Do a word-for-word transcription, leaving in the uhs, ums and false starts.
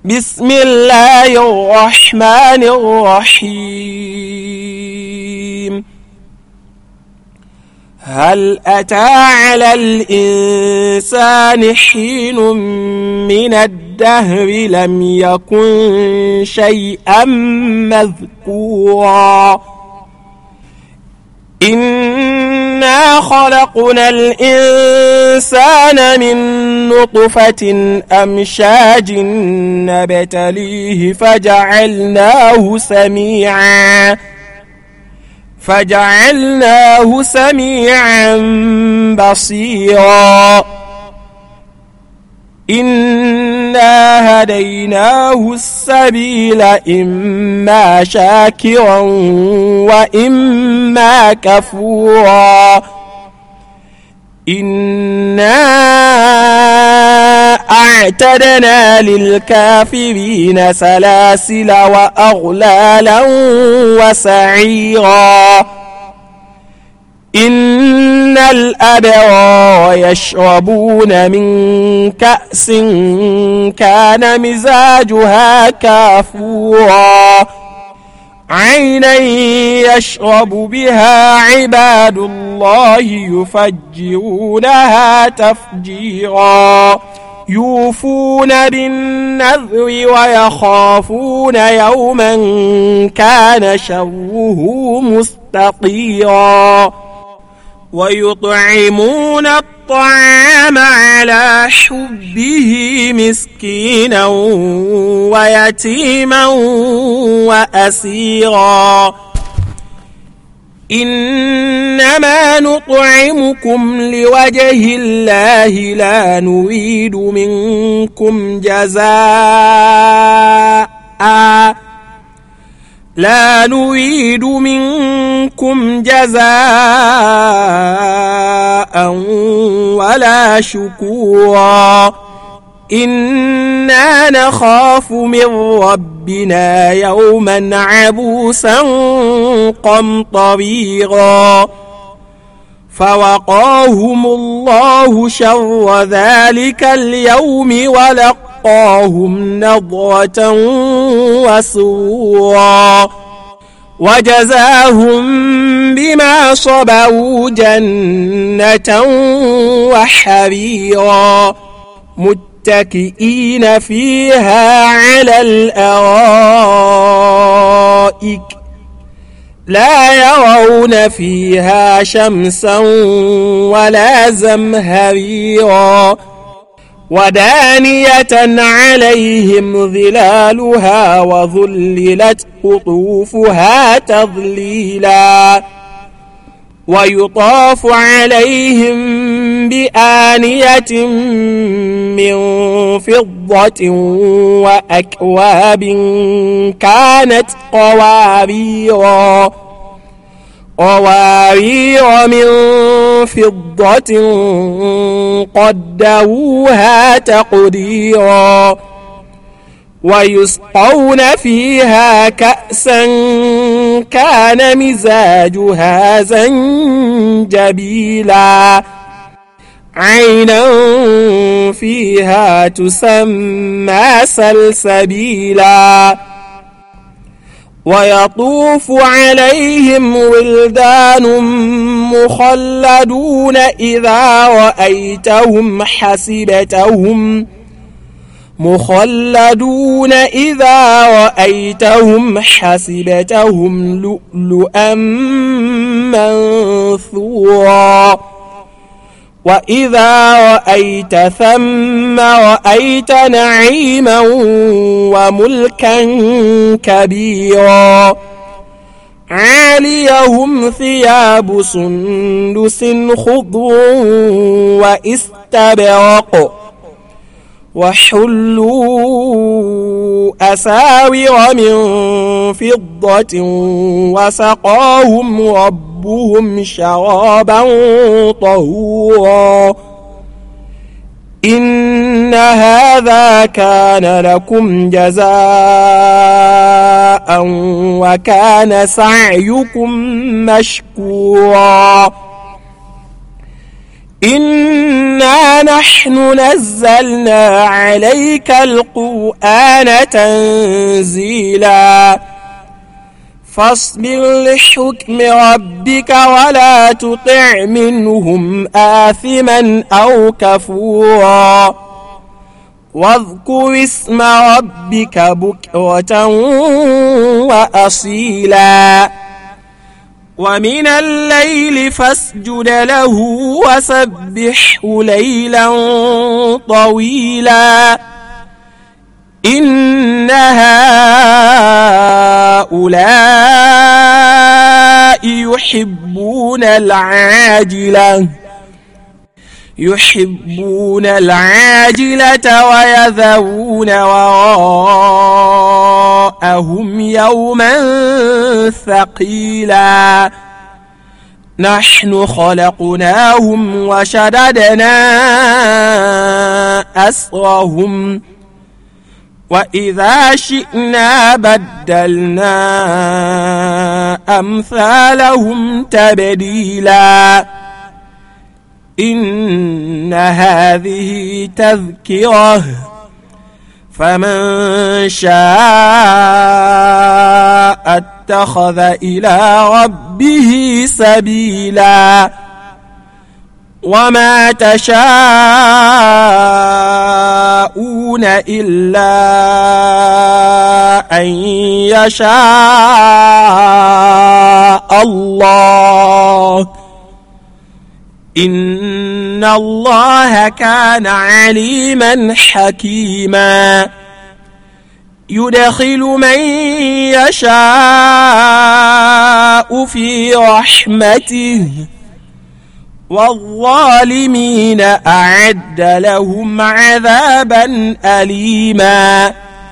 بسم الله الرحمن الرحيم. هل أتى على الإنسان حين من الدهر لم يكن شيئا مذكورا إنا خلقنا الإنسان من نطفة أمشاج نبتليه فجعلناه سميعا فجعلناه سميعا بصيرا إنا هديناه السبيل إما شاكرا وإما كفورا إنا أعتدنا للكافرين سلاسل وأغلالا وسعيرا إن الأبرار يشربون من كأس كان مزاجها كافورا عينا يشرب بها عباد الله يفجرونها تفجيرا يوفون بالنذر ويخافون يوما كان شره مستطيرا ويطعمون الطعام على حبه مسكينا ويتيما وأسيرا إنما نطعمكم لوجه الله لا نريد منكم جزاء لا نريد منكم جزاء ولا شكورا إنا نخاف من ربنا يوما عبوسا قمطريرا فوقاهم الله شر ذلك اليوم ولقاهم نضرة وسرورا وجزاهم بما صبروا جنة وحريرا متكئين فيها على الأرائك لا يرون فيها شمسا ولا زمهريرا ودانية عليهم ظلالها وذللت قطوفها تظليلا ويطاف عليهم بآنية من فضة وأكواب كانت قواريرا قوارير من فضة قدروها تقديرا ويسقون فيها كأسا كان مزاجها زنجبيلا عينا فيها تسمى سلسبيلا ويطوف عليهم ولدان مخلدون إذا رأيتهم حسبتهم مخلدون إذا رأيتهم حسبتهم لؤلؤا منثورا وإذا رأيت ثم رأيت نعيما وملكا كبيرا عاليهم ثياب سندس خضر واستبرق وحلوا أساور من فضة وسقاهم ربهم شرابا طهورا إن هذا كان لكم جزاء وكان سعيكم مشكورا إنا نحن نزلنا عليك القرآن تنزيلا فاصبر لحكم ربك ولا تطع منهم آثما أو كفورا واذكر اسم ربك بكرة وأصيلا ومن الليل فاسجد له وسبحه ليلا طويلا إن هؤلاء يحبون العاجلة يحبون العاجلة ويذرون وراءهم يوما ثقيلا نحن خلقناهم وشددنا أسرهم وإذا شئنا بدلنا أمثالهم تبديلا إن هذه تذكرة فمن شاء اتخذ إلى ربه سبيلا وما تشاءون إلا أن يشاء الله إن الله كان عليما حكيما يدخل من يشاء في رحمته والظالمين أعد لهم عذابا أليما